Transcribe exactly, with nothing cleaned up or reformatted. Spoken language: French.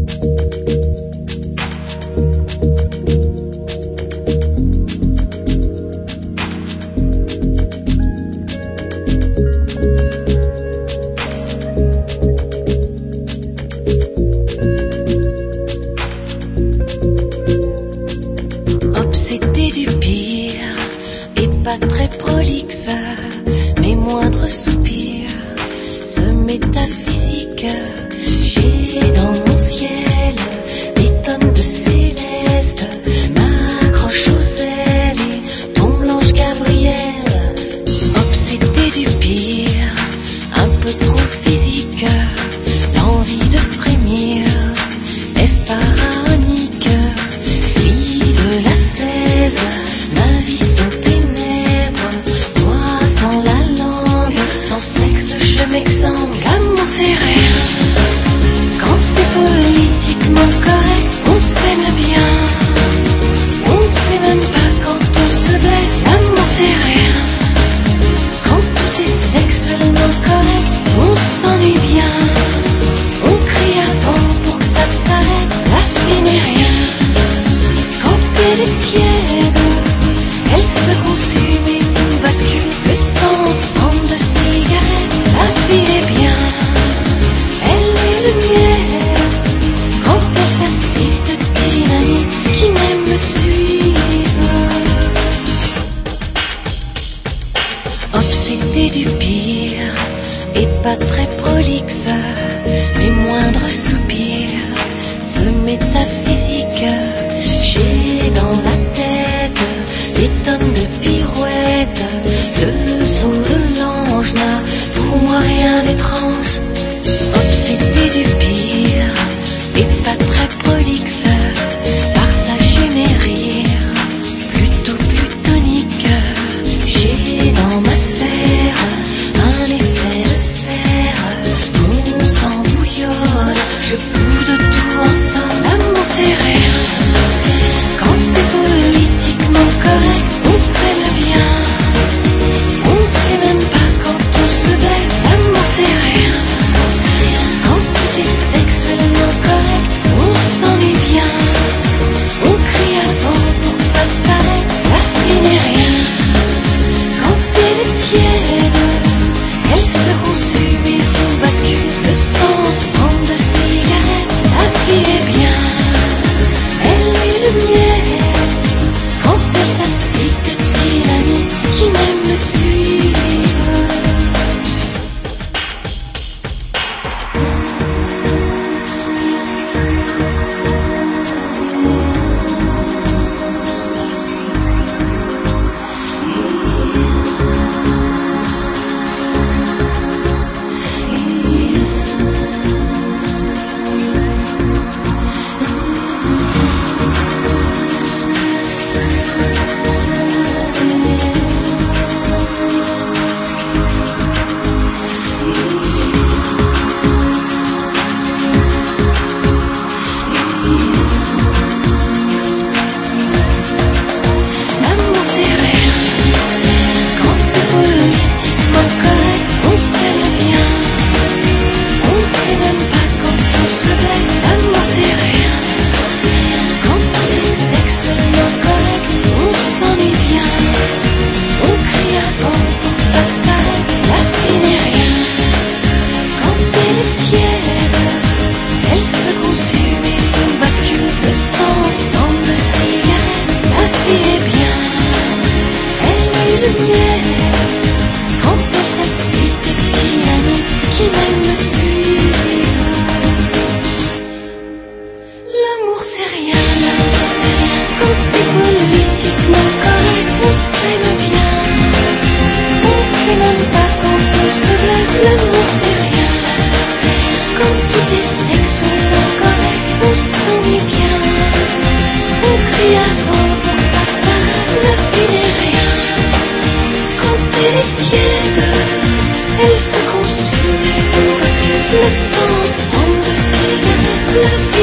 Obsédé du pire et pas très prolixe, mes moindres soupirs se métaphysique. J'ai dans mon ciel des tonnes de céleste, m'accroche aux ailes et tombe l'ange Gabriel. Obsédé du pire, un peu trop physique, l'envie de frémir est pharaonique. Fille de la seize, ma vie sans ténèbres, moi sans la langue, sans sexe je m'exsangue. L'amour c'est rire, quand c'est politiquement correct, on s'aime bien. On sait même pas quand on se blesse. L'amour c'est rire, quand tout est sexuellement correct, on s'ennuie bien. On crie avant pour que ça s'arrête, la vie n'est rien. Quand elle est tiède, elle se consume et vous bascule le sang ensemble de cigarettes. La vie est bien, elle est le miel. Quand elle s'assied de dynamite qui m'aime me suivre. Obsédé du pire et pas très prolixe, mes moindres soupirs se métaphysique. J'ai dans la tête des tonnes de pirouettes, le saut de l'ange n'a pour moi rien d'étrange. Obsédé du pire et pas très prolixe, partager mes rires plutôt plutonique. J'ai dans ma sphère un effet de serre, mon sang bouillonne, je boude tout ensemble. L'amour c'est rire, quand c'est politiquement correct, on s'aime bien. On sait même pas quand on se blesse. L'amour c'est rire, quand tout est sexuellement correct, on s'ennuie bien. On crie avant pour que ça s'arrête, la vie n'est rien. Quand elle est tiède, elle se consume et vous bascule le sang ensemble de cigarettes. La vie est bien, elle est le miel. Quand elle s'assied de dynamite qui m'aime me suivre. L'amour c'est rire, quand c'est politiquement correct, on s'aime bien. On sait même pas quand on se blesse. L'amour c'est rire, quand tout est sexuellement correct, on s'ennuie bien. On crie avant pour que ça s'arrête, la vie n'est rien. Quand elle est tiède, elle se consume et vous bascule le sang ensemble de cigarettes. La vie est bien, elle est le miel. Quand elle s'assied de dynamite qui m'aime me suivre. L'amour c'est rien, l'amour c'est rien. Quand c'est politiquement correct, on s'aime bien. On sait même pas quand on se blesse. L'amour c'est rien, l'amour c'est rien. Quand tout est sexuellement correct, on s'ennuie bien. On crie avant pour que ça s'arrête, la vie n'est rien. Quand elle est tiède, elle se consume et vous bascule le sang ensemble de cigarettes. La